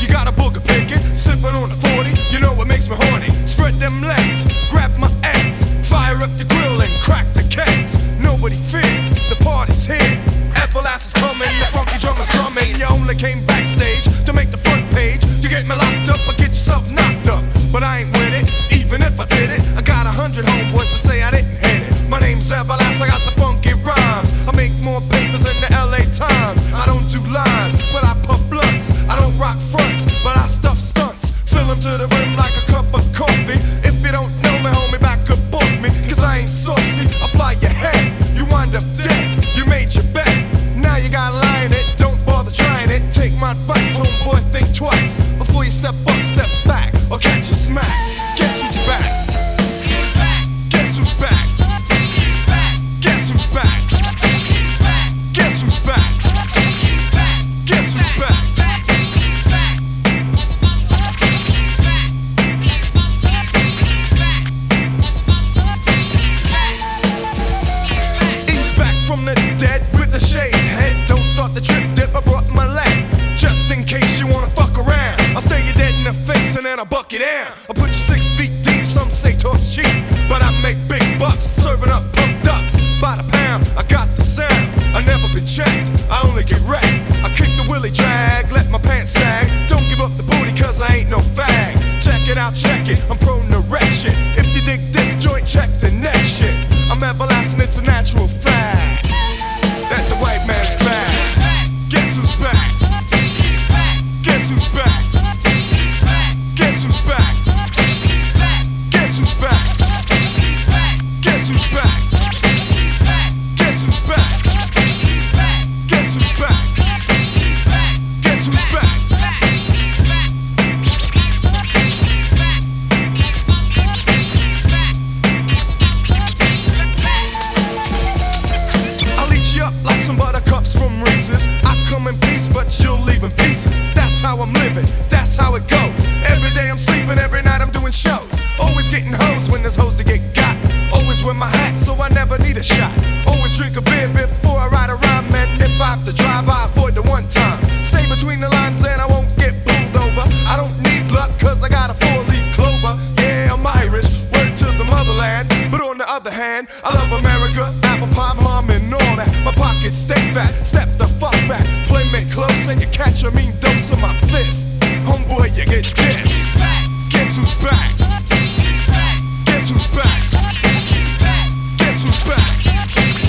You got a booger picking, sipping on the 40. You know what makes me horny? Spread them legs, grab my eggs, fire up the grill and crack the kegs. Nobody fear, the party's here. Everlast is coming, the funky drummers drumming. You only came backstage to make the front page. You get me locked up or get yourself knocked up. But I ain't with it, even if I did it. I got 100 homeboys to say I didn't hit it. My name's Everlast, I got the funky rhymes. I make more papers than the LA Times. I don't do lines, but I puff blunts. I don't rock fronts, but I stuff stunts. Fill them to the rim like a cup of coffee. If you don't know me, homie, back up off me. Cause I ain't saucy, I fly your head. You wind up dead, you made your bet. Now you gotta lie in it, don't bother trying it. Take my advice, homeboy, think twice before you step up, step back, or catch a smack. Guess who's back? Guess who's back? Guess who's back? Guess who's back? Guess who's back? He's back from the dead with the shaved head. Don't start the trip dip, I brought my leg. Just in case you wanna fuck around, I'll stare you dead in the face and then I'll buck you down. I'll put you 6 feet deep, some say talk's cheap, but I make big bucks, serving up pump ducks. By the pound, I got the sound, I never been checked, I only get wrecked. I kick the willy drag, let my pants sag. Don't give up the booty cause I ain't no fag. Check it out, check it, I'm prone to wreck shit. If you dig this joint, check the next shit. I'm everlasting, it's a natural fact that the white man's back. Guess who's back? Guess who's back? Guess who's back? Guess who's back? Guess who's back? Guess who's back? Guess who's back? Guess who's back? I'll eat you up like some buttercups from Reese's. I come in peace, but you'll leave in pieces. That's how I'm living, that's how it goes. Every day I'm sleeping, every night I'm doing shows. Always getting hoes when there's hoes to get got. Always wear my hat so I never need a shot. Always drink a beer before I ride around, man. If I have to drive, I avoid the one time. Stay between the lines and I won't get pulled over. I don't need luck cause I got a 4-leaf clover. Yeah, I'm Irish, word to the motherland. But on the other hand, I love America, apple pie, mom and all that. My pockets stay fat, step the fuck back. Play me close and you catch a mean dose of my fist. Homeboy, you get dissed. Guess who's back? Guess who's back? Guess who's back?